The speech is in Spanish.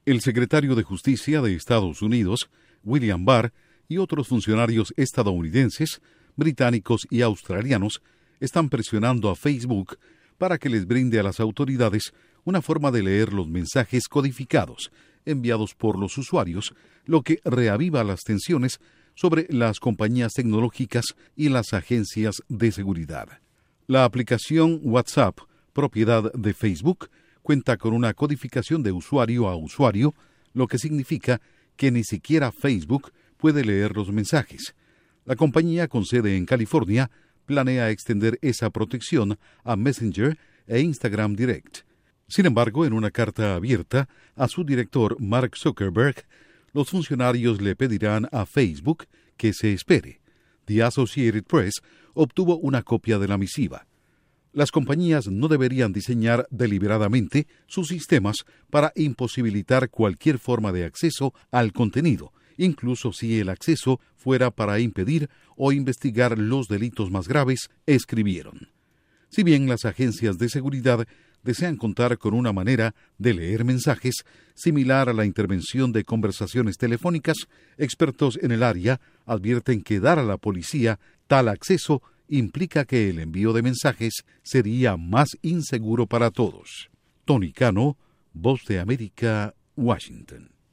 El secretario de Justicia de Estados Unidos, William Barr, y otros funcionarios estadounidenses, británicos y australianos están presionando a Facebook para que les brinde a las autoridades una forma de leer los mensajes codificados enviados por los usuarios, lo que reaviva las tensiones sobre las compañías tecnológicas y las agencias de seguridad. La aplicación WhatsApp, propiedad de Facebook, cuenta con una codificación de usuario a usuario, lo que significa que ni siquiera Facebook puede leer los mensajes. La compañía con sede en California planea extender esa protección a Messenger e Instagram Direct. Sin embargo, en una carta abierta a su director Mark Zuckerberg, los funcionarios le pedirán a Facebook que se espere. The Associated Press obtuvo una copia de la misiva. Las compañías no deberían diseñar deliberadamente sus sistemas para imposibilitar cualquier forma de acceso al contenido, incluso si el acceso fuera para impedir o investigar los delitos más graves, escribieron. Si bien las agencias de seguridad desean contar con una manera de leer mensajes similar a la intervención de conversaciones telefónicas, expertos en el área advierten que dar a la policía tal acceso implica que el envío de mensajes sería más inseguro para todos. Tony Cano, Voz de América, Washington.